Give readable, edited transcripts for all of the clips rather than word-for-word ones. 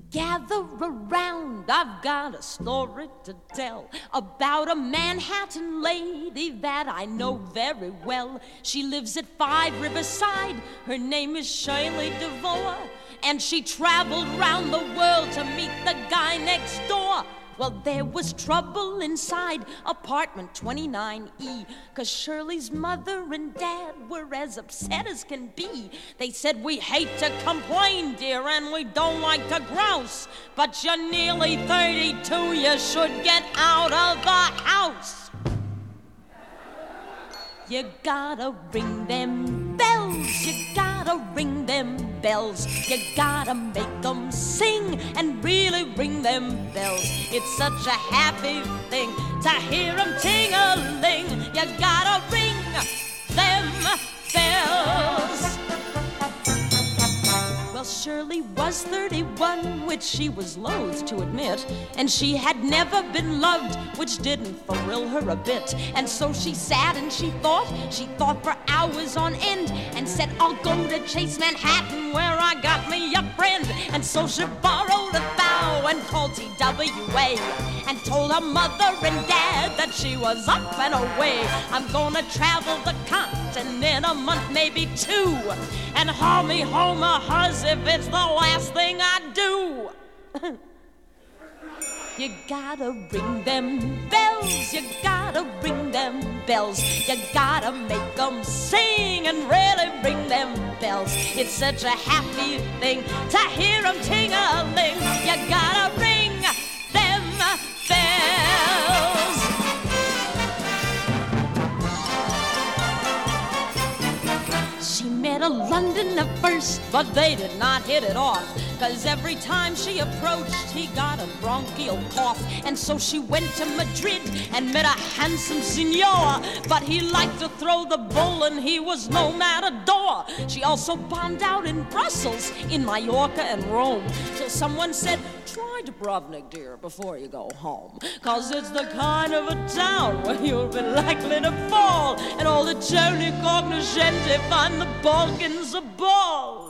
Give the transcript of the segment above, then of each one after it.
Gather around, I've got a story to tell about a Manhattan lady that I know very well. She lives at 5 Riverside, her name is Shirley DeVore, and she traveled round the world to meet the guy next door. Well, there was trouble inside apartment 29E, 'cause Shirley's mother and dad were as upset as can be. They said, "We hate to complain, dear, and we don't like to grouse, but you're nearly 32, you should get out of the house. You gotta ring them bells, you gotta ring them bells. You gotta make them sing and really ring them bells. It's such a happy thing to hear them ting-a-ling. You gotta ring them bells." Well, Shirley was 31, which she was loath to admit, and she had never been loved, which didn't thrill her a bit. And so she sat and she thought for hours on end, and said, "I'll go to Chase Manhattan where I got me a friend." And so she borrowed a thou and called TWA, and told her mother and dad that she was up and away. "I'm gonna travel the continent in a month, maybe 2, and haul me home a huzz if it's the last thing I do." You gotta ring them bells, you gotta ring them bells. You gotta make them sing and really ring them bells. It's such a happy thing to hear them ting-a-ling. You gotta ring them bells. She met a Londoner first, but they did not hit it off, 'cause every time she approached, he got a bronchial cough. And so she went to Madrid and met a handsome signor, but he liked to throw the bull and he was no matador. She also bombed out in Brussels, in Mallorca and Rome, till someone said, "Try Dubrovnik, dear, before you go home, 'cause it's the kind of a town where you'll be likely to fall, and all the giorni cognoscenti find the Balkans a ball."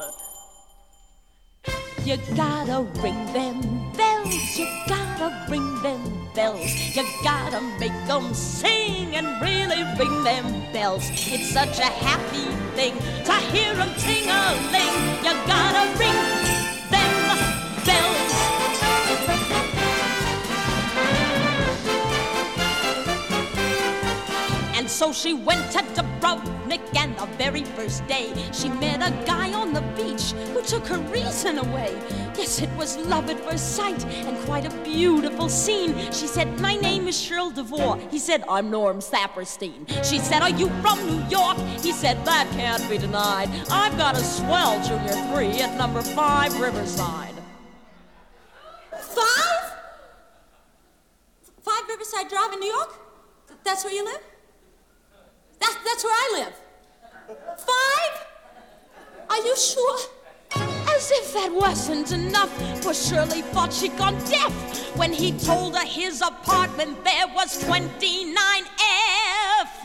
You gotta ring them bells, you gotta ring them bells. You gotta make them sing and really ring them bells. It's such a happy thing to hear them ting-a-ling. You gotta ring them bells. And so she went to Dubrovnik, and the very first day she met a guy on the beach who took her reason away. Yes, it was love at first sight and quite a beautiful scene. She said, "My name is Shirley DeVore." He said, "I'm Norm Saperstein." She said, "Are you from New York?" He said, "That can't be denied. I've got a swell Junior 3 at number 5 Riverside." 5? 5 Riverside Drive in New York? That's where you live? That's where I live. 5? Are you sure? As if that wasn't enough, for Shirley thought she'd gone deaf when he told her his apartment there was 29F.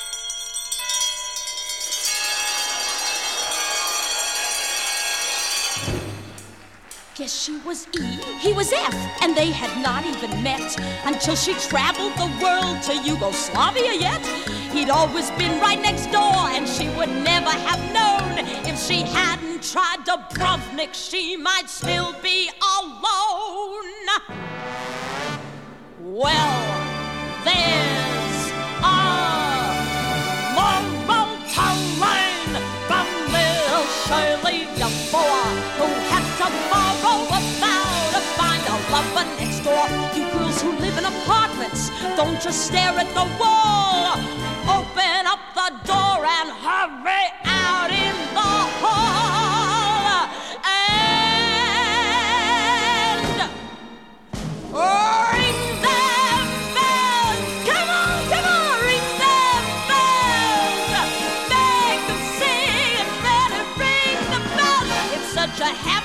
Yes, she was E, he was F, and they had not even met until she traveled the world to Yugoslavia yet. He'd always been right next door, and she would never have known. If she hadn't tried Dubrovnik, she might still be alone. Well, there's a moral to learn from little Shirley DeVore, who had to borrow a vow to find a lover next door. You girls who live in apartments, don't just stare at the wall. Open up the door and hurry out in the hall. And ring them bells. Come on, ring them bells. Make them sing and let it ring the bells. It's such a